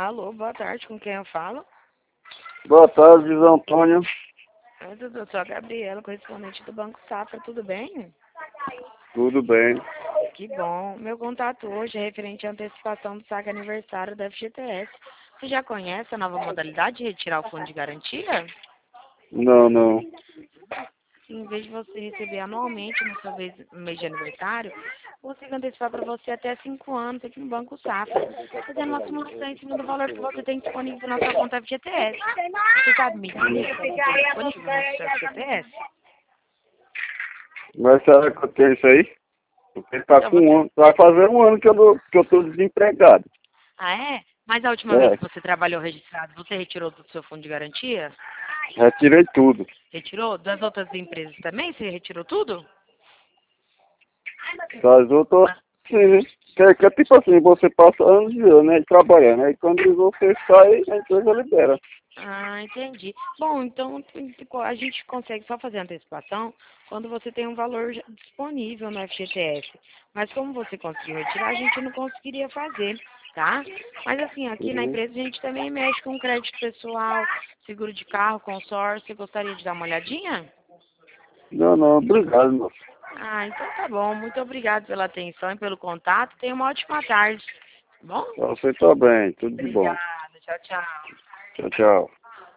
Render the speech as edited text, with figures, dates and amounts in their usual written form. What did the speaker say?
Alô, boa tarde, com quem eu falo? Boa tarde, José Antônio. Oi, Dudu, eu sou a Gabriela, correspondente do Banco Safra, tudo bem? Tudo bem? Que bom. Meu contato hoje é referente à antecipação do saque aniversário da FGTS. Você já conhece a nova modalidade de retirar o fundo de garantia? Não. Em vez de você receber anualmente no seu mês de aniversário, você vai antecipar para você até 5 anos aqui no Banco Safra, fazendo uma simulação em cima do valor que você tem disponível na sua conta FGTS. Você sabe me dizer o que você tem disponível no seu FGTS? Mas será que eu tenho isso aí? Porque tá Então com você... um ano, vai fazer um ano que eu tô desempregado. Ah, é? Mas a última vez É, que você trabalhou registrado, você retirou do seu fundo de garantia? retirei tudo. Retirou? Das outras empresas também? Você retirou tudo? Das outras, sim. Que é tipo assim, você passa anos e anos, né, trabalhando. Aí quando você sai, a empresa libera. Ah, entendi. Bom, então a gente consegue só fazer a antecipação quando você tem um valor disponível no FGTS. Mas como você conseguiu retirar, a gente não conseguiria fazer, tá? Mas assim, aqui na Uhum. empresa a gente também mexe com crédito pessoal, seguro de carro, consórcio. Você gostaria de dar uma olhadinha? Não, obrigado, moço. Ah, então tá bom. Muito obrigado pela atenção e pelo contato. Tenha uma ótima tarde. Tá bom? Você tá bem, tudo de bom. Obrigada. Tchau, tchau. Tchau.